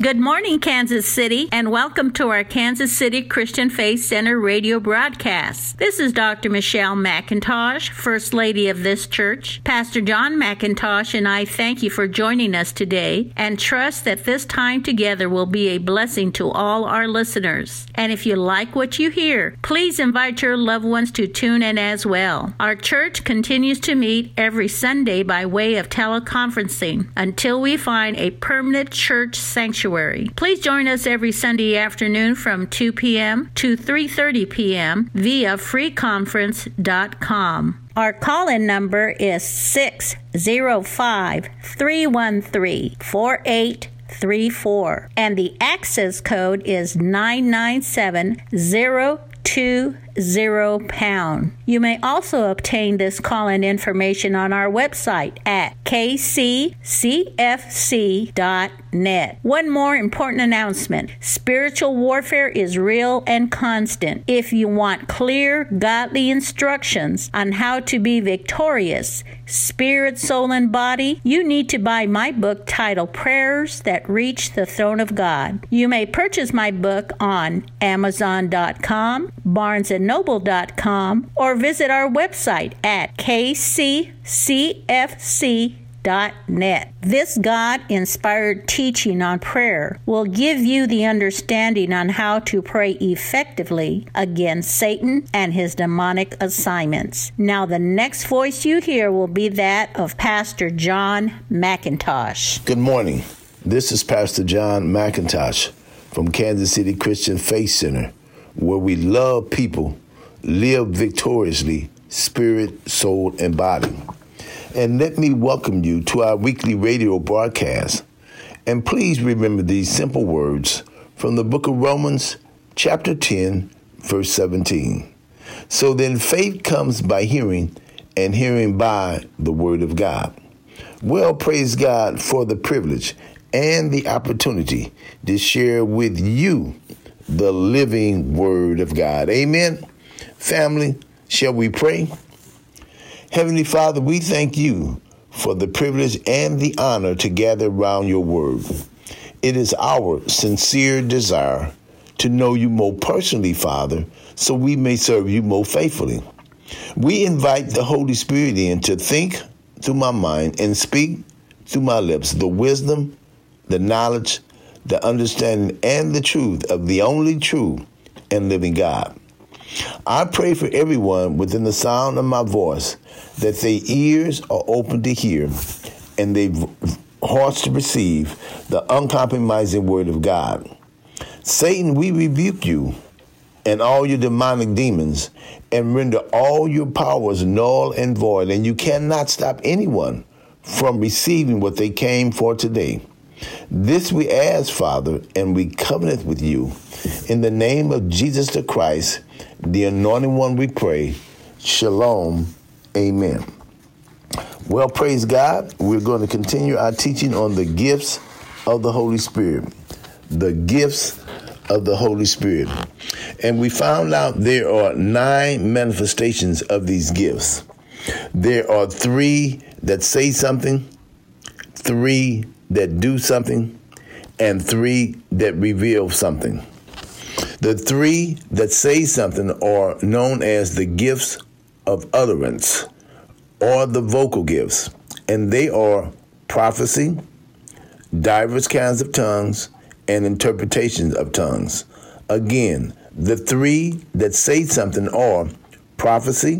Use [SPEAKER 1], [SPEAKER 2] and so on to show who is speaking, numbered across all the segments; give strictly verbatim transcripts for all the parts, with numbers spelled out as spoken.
[SPEAKER 1] Good morning, Kansas City, and welcome to our Kansas City Christian Faith Center radio broadcast. This is Doctor Michelle McIntosh, First Lady of this church. Pastor John McIntosh and I thank you for joining us today and trust that this time together will be a blessing to all our listeners. And if you like what you hear, please invite your loved ones to tune in as well. Our church continues to meet every Sunday by way of teleconferencing until we find a permanent church sanctuary. Please join us every Sunday afternoon from two p.m. to three thirty p.m. via free conference dot com. Our call-in number is six zero five, three one three, four eight three four, and the access code is nine nine seven zero two zero pound. You may also obtain this call-in information on our website at k c c f c dot net. One more important announcement. Spiritual warfare is real and constant. If you want clear, godly instructions on how to be victorious, spirit, soul, and body, you need to buy my book titled Prayers That Reach the Throne of God. You may purchase my book on amazon dot com, barnes and noble dot com, or visit our website at k c c f c dot net. This God-inspired teaching on prayer will give you the understanding on how to pray effectively against Satan and his demonic assignments. Now, the next voice you hear will be that of Pastor John McIntosh.
[SPEAKER 2] Good morning. This is Pastor John McIntosh from Kansas City Christian Faith Center, where we love people, live victoriously, spirit, soul, and body. And let me welcome you to our weekly radio broadcast. And please remember these simple words from the book of Romans, chapter ten, verse seventeen. So then faith comes by hearing, and hearing by the word of God. Well, praise God for the privilege and the opportunity to share with you the living word of God. Amen. Family, shall we pray? Heavenly Father, we thank you for the privilege and the honor to gather around your word. It is our sincere desire to know you more personally, Father, so we may serve you more faithfully. We invite the Holy Spirit in to think through my mind and speak through my lips the wisdom, the knowledge, the understanding, and the truth of the only true and living God. I pray for everyone within the sound of my voice that their ears are open to hear and their hearts to receive the uncompromising word of God. Satan, we rebuke you and all your demonic demons and render all your powers null and void, and you cannot stop anyone from receiving what they came for today. This we ask, Father, and we covenant with you. In the name of Jesus the Christ, the anointed one, we pray. Shalom. Amen. Well, praise God. We're going to continue our teaching on the gifts of the Holy Spirit. The gifts of the Holy Spirit. And we found out there are nine manifestations of these gifts. There are three that say something, three that do something, and three that reveal something. The three that say something are known as the gifts of utterance, or the vocal gifts, and they are prophecy, diverse kinds of tongues, and interpretations of tongues. Again, the three that say something are prophecy,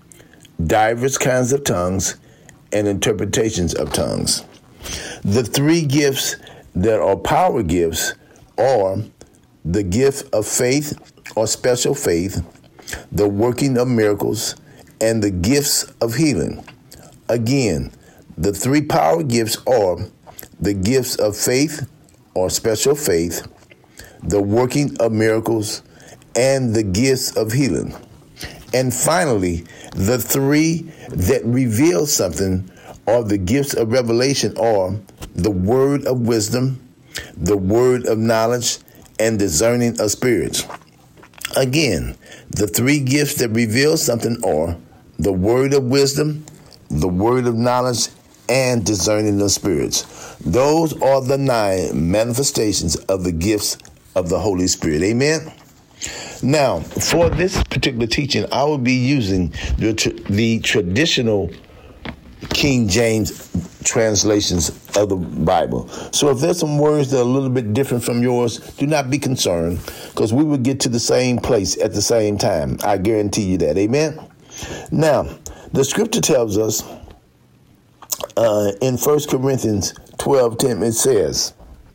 [SPEAKER 2] diverse kinds of tongues, and interpretations of tongues. The three gifts that are power gifts are the gift of faith or special faith, the working of miracles, and the gifts of healing. Again, the three power gifts are the gifts of faith or special faith, the working of miracles, and the gifts of healing. And finally, the three that reveal something are the gifts of revelation, or the word of wisdom, the word of knowledge, and discerning of spirits. Again, the three gifts that reveal something are the word of wisdom, the word of knowledge, and discerning of spirits. Those are the nine manifestations of the gifts of the Holy Spirit. Amen? Now, for this particular teaching, I will be using the, the traditional King James translations of the Bible. So if there's some words that are a little bit different from yours, do not be concerned, because we will get to the same place at the same time. I guarantee you that. Amen? Now, the scripture tells us uh, in First Corinthians twelve ten, it says,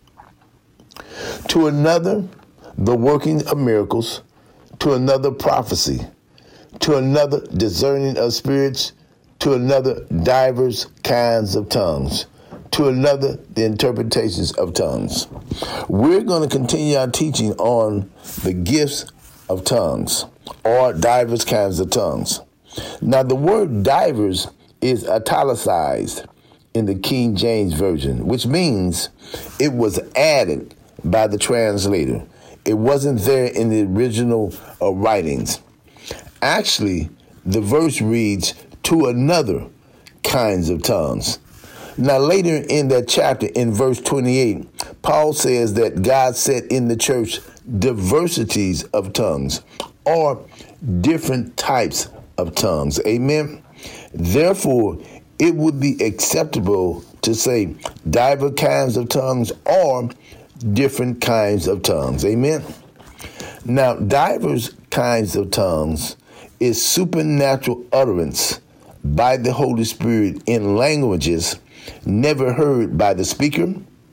[SPEAKER 2] to another, the working of miracles, to another, prophecy, to another, discerning of spirits, to another, divers kinds of tongues, to another, the interpretations of tongues. We're going to continue our teaching on the gifts of tongues, or divers kinds of tongues. Now, the word divers is italicized in the King James Version, which means it was added by the translator. It wasn't there in the original uh, writings. Actually, the verse reads, to another kinds of tongues. Now, later in that chapter, in verse twenty-eight, Paul says that God set in the church diversities of tongues, or different types of tongues. Amen? Therefore, it would be acceptable to say diverse kinds of tongues or different kinds of tongues. Amen? Now, diverse kinds of tongues is supernatural utterance by the Holy Spirit in languages never heard by the speaker,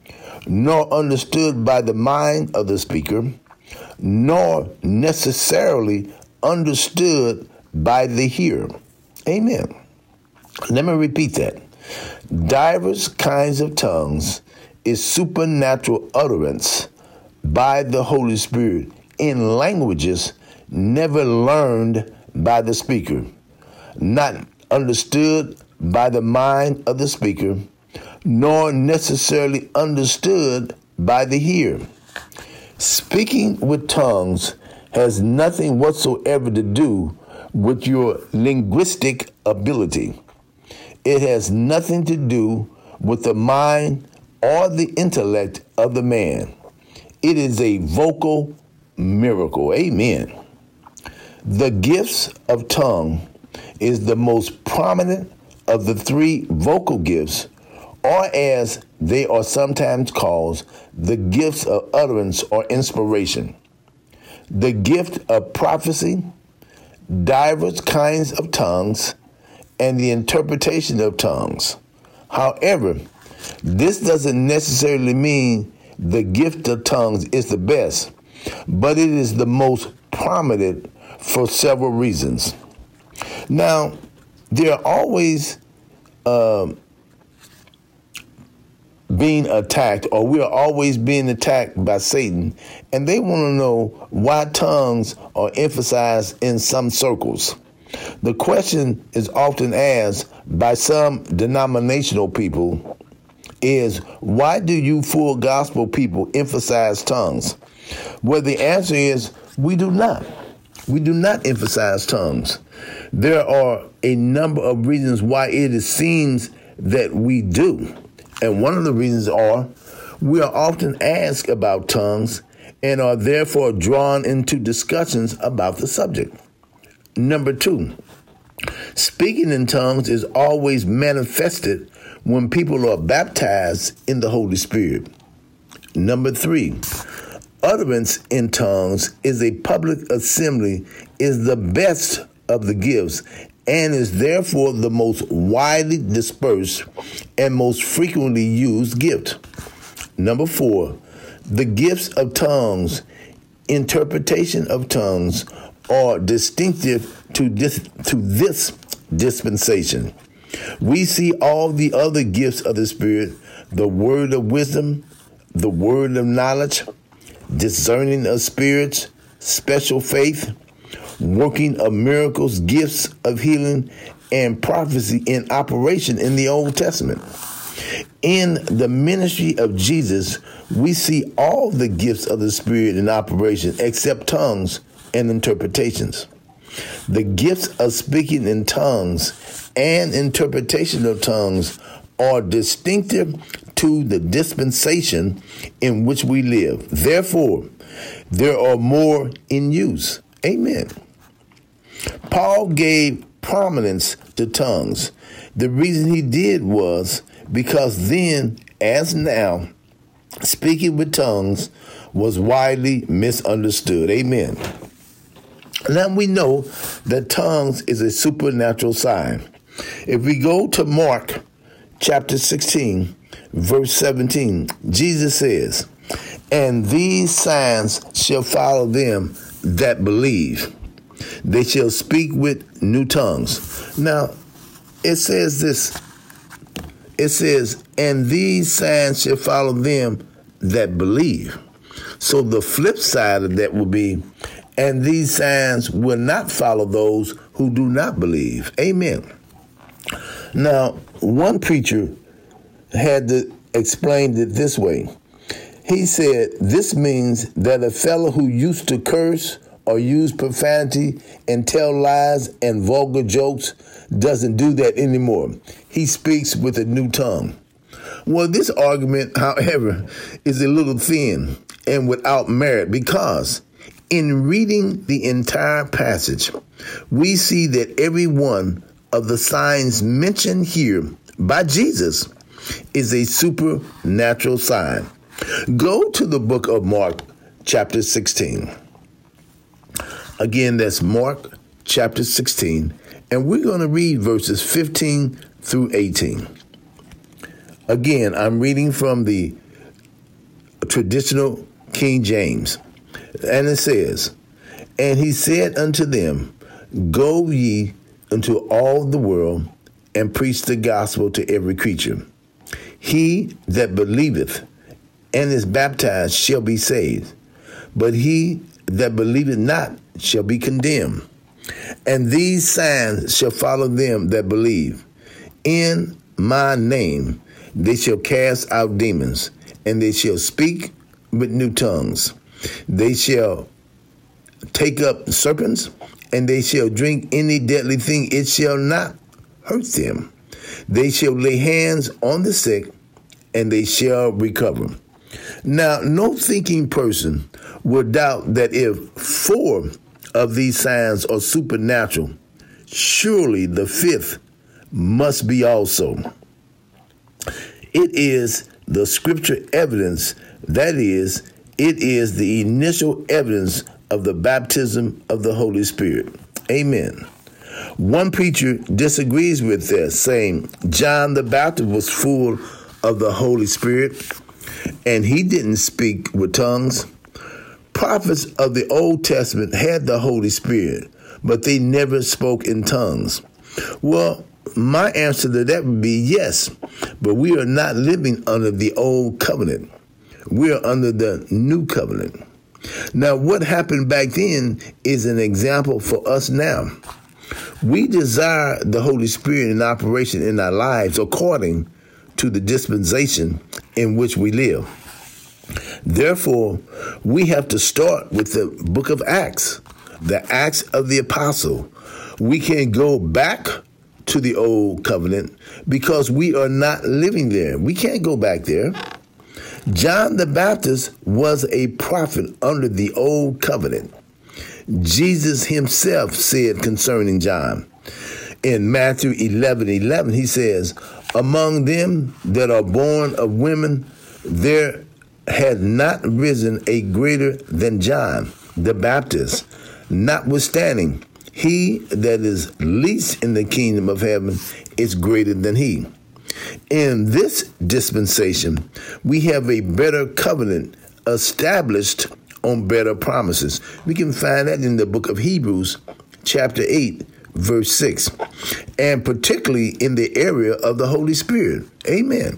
[SPEAKER 2] nor understood by the mind of the speaker, nor necessarily understood by the hearer. Amen. Let me repeat that. Diverse kinds of tongues is supernatural utterance by the Holy Spirit in languages never learned by the speaker, not understood by the mind of the speaker, nor necessarily understood by the hearer. Speaking with tongues has nothing whatsoever to do with your linguistic ability. It has nothing to do with the mind or the intellect of the man. It is a vocal miracle. Amen. The gifts of tongue is the most prominent of the three vocal gifts, or as they are sometimes called, the gifts of utterance or inspiration. The gift of prophecy, diverse kinds of tongues, and the interpretation of tongues. However, this doesn't necessarily mean the gift of tongues is the best, but it is the most prominent for several reasons. Now, there are always uh, being attacked, or we are always being attacked by Satan, and they want to know why tongues are emphasized in some circles. The question is often asked by some denominational people is, why do you full gospel people emphasize tongues? Well, the answer is, we do not. We do not emphasize tongues. There are a number of reasons why it seems that we do. And one of the reasons are we are often asked about tongues and are therefore drawn into discussions about the subject. Number two, speaking in tongues is always manifested when people are baptized in the Holy Spirit. Number three, utterance in tongues is a public assembly, is the best of the gifts, and is therefore the most widely dispersed and most frequently used gift. Number four, the gifts of tongues, interpretation of tongues, are distinctive to this, to this dispensation. We see all the other gifts of the Spirit, the word of wisdom, the word of knowledge, discerning of spirits, special faith, working of miracles, gifts of healing, and prophecy in operation in the Old Testament. In the ministry of Jesus, we see all the gifts of the Spirit in operation except tongues and interpretations. The gifts of speaking in tongues and interpretation of tongues are distinctive to the dispensation in which we live. Therefore, there are more in use. Amen. Paul gave prominence to tongues. The reason he did was because then, as now, speaking with tongues was widely misunderstood. Amen. Now we know that tongues is a supernatural sign. If we go to Mark chapter sixteen, verse seventeen, Jesus says, "And these signs shall follow them that believe. They shall speak with new tongues." Now, it says this. It says, "And these signs shall follow them that believe." So the flip side of that will be, and these signs will not follow those who do not believe. Amen. Now, one preacher had to explain it this way. He said, this means that a fellow who used to curse or use profanity and tell lies and vulgar jokes doesn't do that anymore. He speaks with a new tongue. Well, this argument, however, is a little thin and without merit because in reading the entire passage, we see that every one of the signs mentioned here by Jesus is a supernatural sign. Go to the book of Mark, chapter sixteen. Again, that's Mark, chapter sixteen, and we're going to read verses fifteen through eighteen. Again, I'm reading from the traditional King James, and it says, "And he said unto them, Go ye into all the world, and preach the gospel to every creature. He that believeth and is baptized shall be saved, but he that believeth not shall be condemned. And these signs shall follow them that believe. In my name they shall cast out demons, and they shall speak with new tongues. They shall take up serpents, and they shall drink any deadly thing. It shall not hurt them. They shall lay hands on the sick, and they shall recover." Now, no thinking person would doubt that if four of these signs are supernatural, surely the fifth must be also. It is the scripture evidence, that is, it is the initial evidence of the baptism of the Holy Spirit. Amen. One preacher disagrees with this, saying John the Baptist was full of the Holy Spirit, and he didn't speak with tongues. Prophets of the Old Testament had the Holy Spirit, but they never spoke in tongues. Well, my answer to that would be yes, but we are not living under the Old Covenant. We are under the New Covenant. Now, what happened back then is an example for us now. We desire the Holy Spirit in operation in our lives according to the dispensation in which we live. Therefore, we have to start with the book of Acts, the Acts of the Apostle. We can't go back to the Old Covenant because we are not living there. We can't go back there. John the Baptist was a prophet under the Old Covenant. Jesus himself said concerning John, in Matthew eleven eleven, he says, "Among them that are born of women, there had not risen a greater than John the Baptist. Notwithstanding, he that is least in the kingdom of heaven is greater than he." In this dispensation, we have a better covenant established on better promises. We can find that in the book of Hebrews, chapter eight, verse six, and particularly in the area of the Holy Spirit. Amen.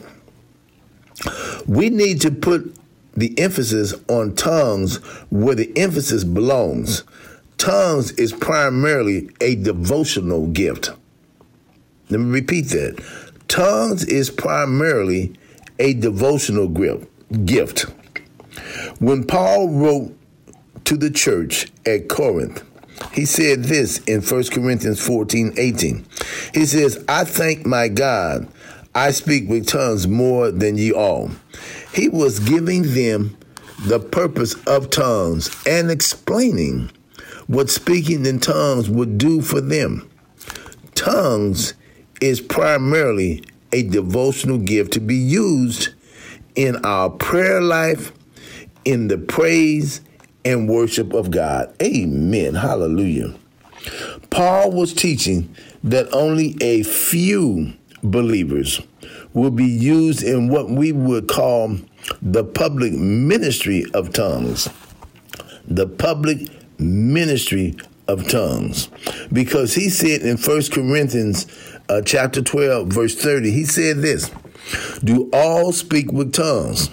[SPEAKER 2] We need to put the emphasis on tongues where the emphasis belongs. Tongues is primarily a devotional gift. Let me repeat that. Tongues is primarily a devotional gift. When Paul wrote to the church at Corinth, he said this in First Corinthians fourteen eighteen. He says, "I thank my God, I speak with tongues more than ye all. He was giving them the purpose of tongues and explaining what speaking in tongues would do for them. Tongues is primarily a devotional gift to be used in our prayer life, in the praise and worship of God. Amen. Hallelujah. Paul was teaching that only a few believers will be used in what we would call the public ministry of tongues. The public ministry of tongues. Because he said in First Corinthians uh, chapter twelve, verse thirty, he said this, do all speak with tongues?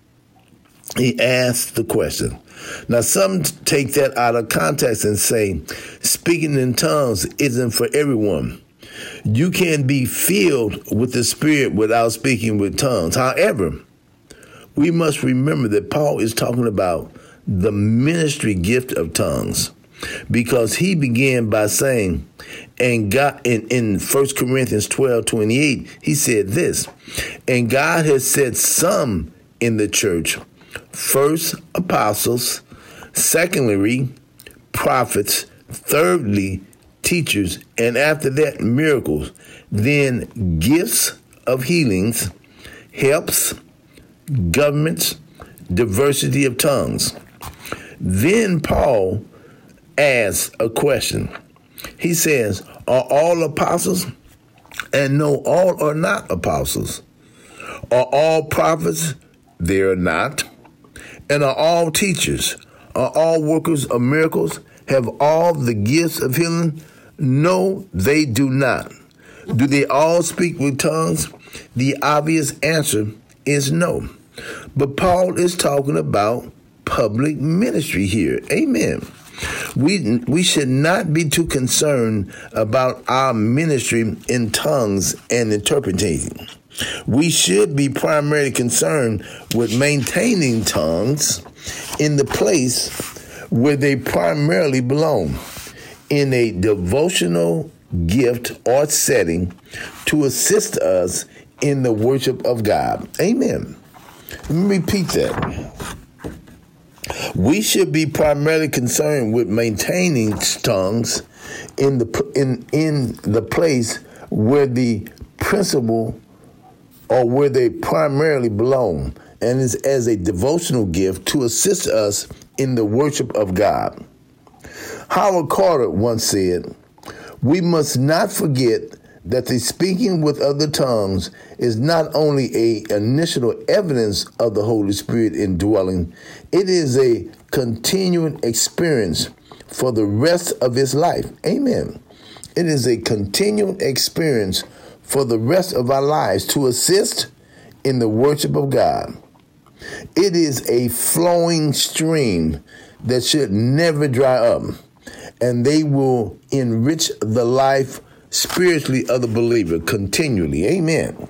[SPEAKER 2] He asked the question. Now, some take that out of context and say, speaking in tongues isn't for everyone. You can be filled with the Spirit without speaking with tongues. However, we must remember that Paul is talking about the ministry gift of tongues, because he began by saying, and God, in, in First Corinthians twelve twenty-eight, he said this, and God has set some in the church, first apostles, secondly prophets, thirdly teachers, and after that miracles, then gifts of healings, helps, governments, diversity of tongues. Then Paul asks a question. He says, are all apostles? And no, all are not apostles. Are all prophets? They are not. And are all teachers? Are all workers of miracles? Have all the gifts of healing? No, they do not. Do they all speak with tongues? The obvious answer is no. But Paul is talking about public ministry here. Amen. We we should not be too concerned about our ministry in tongues and interpreting. We should be primarily concerned with maintaining tongues in the place where they primarily belong, in a devotional gift or setting to assist us in the worship of God. Amen. Let me repeat that. We should be primarily concerned with maintaining tongues in the in in the place where the principle or where they primarily belong, and is as a devotional gift to assist us in the worship of God. Howard Carter once said, we must not forget that the speaking with other tongues is not only a initial evidence of the Holy Spirit indwelling, it is a continuing experience for the rest of his life. Amen. It is a continuing experience for the rest of our lives to assist in the worship of God. It is a flowing stream that should never dry up, and they will enrich the life spiritually of the believer continually. Amen.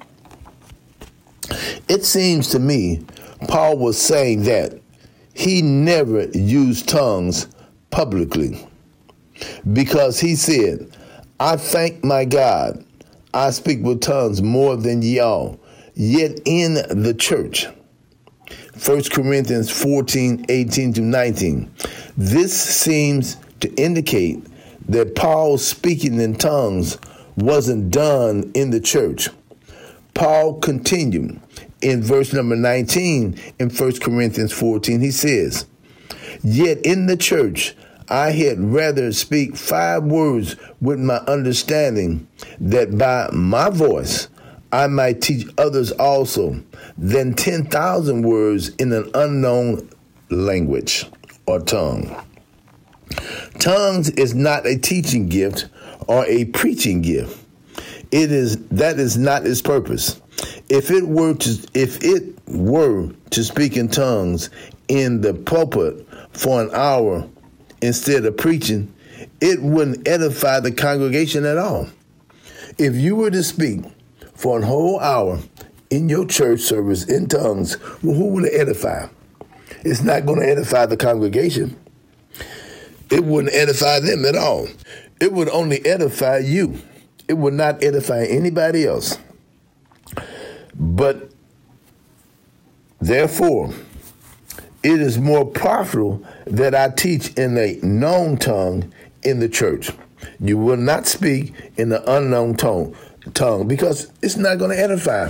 [SPEAKER 2] It seems to me Paul was saying that he never used tongues publicly, because he said, I thank my God, I speak with tongues more than ye all, yet in the church. First Corinthians fourteen, eighteen to nineteen. This seems to indicate that Paul's speaking in tongues wasn't done in the church. Paul continued in verse number nineteen in First Corinthians fourteen. He says, yet in the church I had rather speak five words with my understanding, that by my voice I might teach others also, than ten thousand words in an unknown language or tongue. Tongues is not a teaching gift or a preaching gift. It is that is not its purpose. If it were to if it were to speak in tongues in the pulpit for an hour instead of preaching, it wouldn't edify the congregation at all. If you were to speak for a whole hour in your church service in tongues, well, who will it edify? It's not going to edify the congregation. It wouldn't edify them at all. It would only edify you. It would not edify anybody else. But therefore, it is more profitable that I teach in a known tongue in the church. You will not speak in the unknown tongue, tongue because it's not going to edify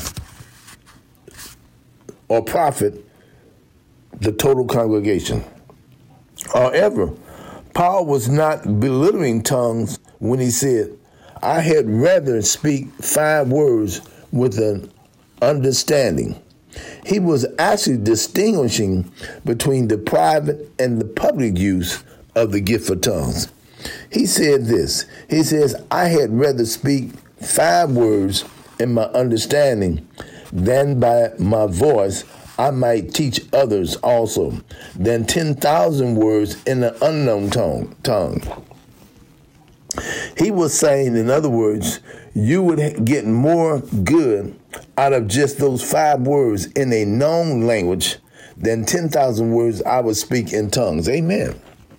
[SPEAKER 2] or profit the total congregation. However, Paul was not belittling tongues when he said, I had rather speak five words with an understanding. He was actually distinguishing between the private and the public use of the gift of tongues. He said this, he says, I had rather speak five words in my understanding than by my voice I might teach others also, than ten thousand words in an unknown tongue. He was saying, in other words, you would get more good out of just those five words in a known language than ten thousand words I would speak in tongues. Amen.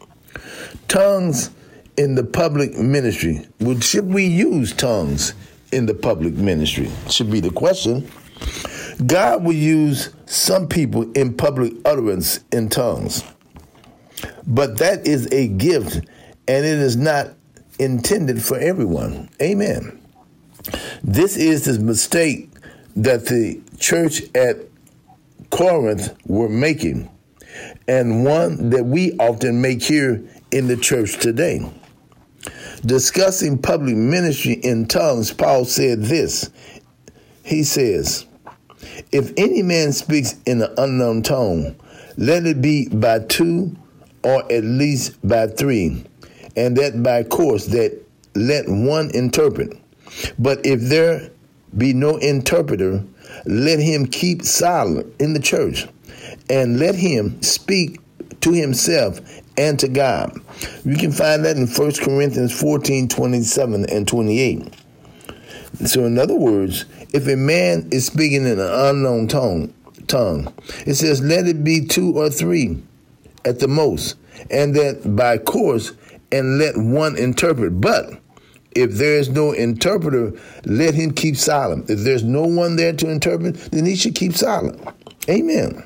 [SPEAKER 2] Tongues in the public ministry. Well, should we use tongues in the public ministry? Should be the question. God will use some people in public utterance in tongues, but that is a gift, and it is not intended for everyone. Amen. This is the mistake that the church at Corinth were making, and one that we often make here in the church today. Discussing public ministry in tongues, Paul said this. He says, if any man speaks in an unknown tongue, let it be by two or at least by three, and that by course that let one interpret. But if there be no interpreter, let him keep silent in the church, and let him speak to himself and to God. You can find that in First Corinthians fourteen, twenty-seven and twenty-eight. So in other words, if a man is speaking in an unknown tongue, tongue, it says, let it be two or three at the most, and that by course, and let one interpret. But if there is no interpreter, let him keep silent. If there's no one there to interpret, then he should keep silent. Amen.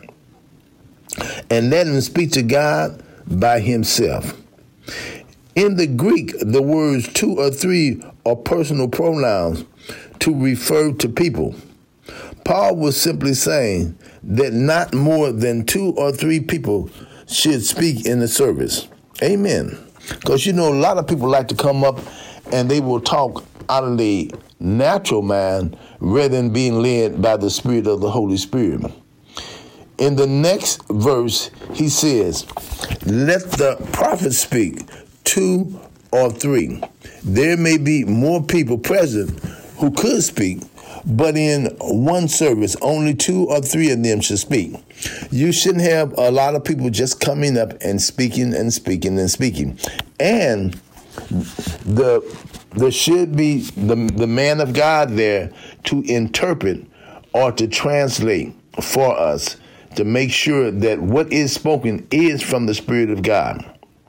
[SPEAKER 2] And let him speak to God by himself. In the Greek, the words two or three are personal pronouns to refer to people. Paul was simply saying that not more than two or three people should speak in the service. Amen. Because, you know, a lot of people like to come up and they will talk out of the natural mind rather than being led by the Spirit of the Holy Spirit. In the next verse, he says, let the prophet speak, two or three. There may be more people present who could speak, but in one service, only two or three of them should speak. You shouldn't have a lot of people just coming up and speaking and speaking and speaking. And the there should be the, the man of God there to interpret or to translate for us to make sure that what is spoken is from the Spirit of God.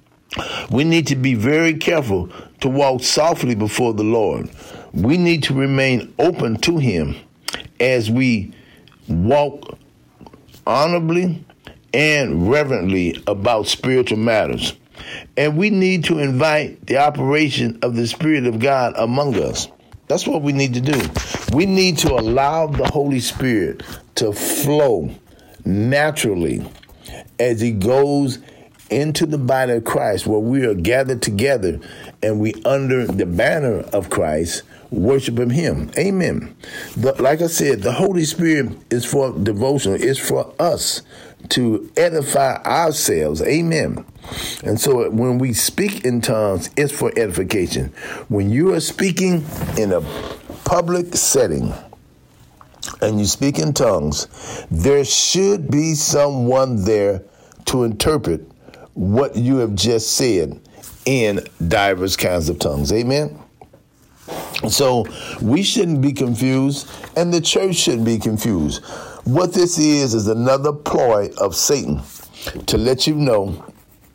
[SPEAKER 2] We need to be very careful to walk softly before the Lord. We need to remain open to Him as we walk honorably and reverently about spiritual matters. And we need to invite the operation of the Spirit of God among us. That's what we need to do. We need to allow the Holy Spirit to flow naturally as He goes into the body of Christ, where we are gathered together and we under the banner of Christ worshiping Him. Amen. The, like I said, the Holy Spirit is for devotion. It's for us to edify ourselves. Amen. And so when we speak in tongues, it's for edification. When you are speaking in a public setting and you speak in tongues, there should be someone there to interpret what you have just said in diverse kinds of tongues. Amen. So we shouldn't be confused, and the church shouldn't be confused. What this is is another ploy of Satan to let you know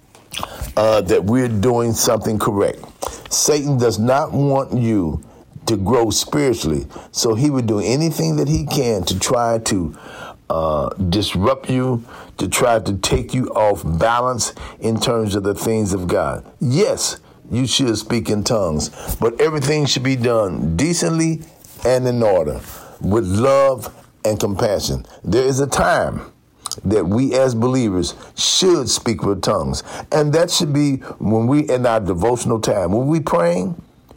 [SPEAKER 2] uh, that we're doing something correct. Satan does not want you to grow spiritually. So he would do anything that he can to try to uh, disrupt you, to try to take you off balance in terms of the things of God. Yes, you should speak in tongues, but everything should be done decently and in order, with love and compassion. There is a time that we as believers should speak with tongues, and that should be when we in our devotional time, when we praying,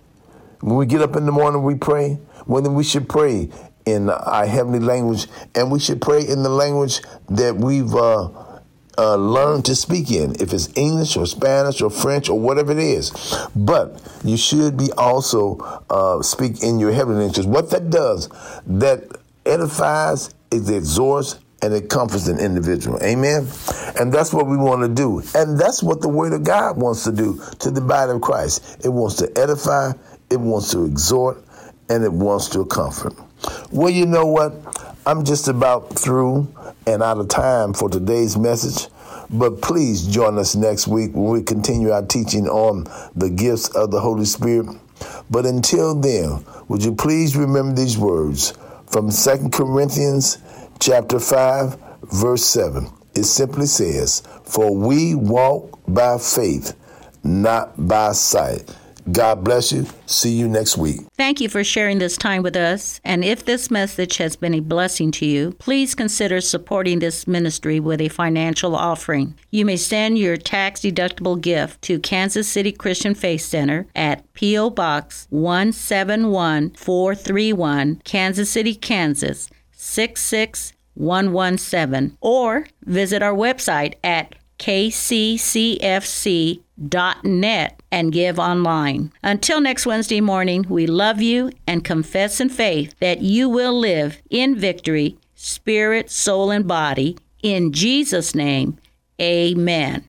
[SPEAKER 2] when we get up in the morning, we pray. When we should pray in our heavenly language, and we should pray in the language that we've uh, uh, learned to speak in, if it's English or Spanish or French or whatever it is. But you should be also uh, speak in your heavenly language. What that does, that edifies, it exhorts, and it comforts an individual. Amen? And that's what we want to do. And that's what the Word of God wants to do to the body of Christ. It wants to edify, it wants to exhort, and it wants to comfort. Well, you know what? I'm just about through and out of time for today's message. But please join us next week when we continue our teaching on the gifts of the Holy Spirit. But until then, would you please remember these words from Second Corinthians chapter five, verse seven. It simply says, "For we walk by faith, not by sight." God bless you. See you next week.
[SPEAKER 1] Thank you for sharing this time with us. And if this message has been a blessing to you, please consider supporting this ministry with a financial offering. You may send your tax-deductible gift to Kansas City Christian Faith Center at P O. Box one seven one four three one, Kansas City, Kansas six six one one seven, or visit our website at k c c f c dot net and give online. Until next Wednesday morning, we love you and confess in faith that you will live in victory, spirit, soul, and body. In Jesus' name, amen.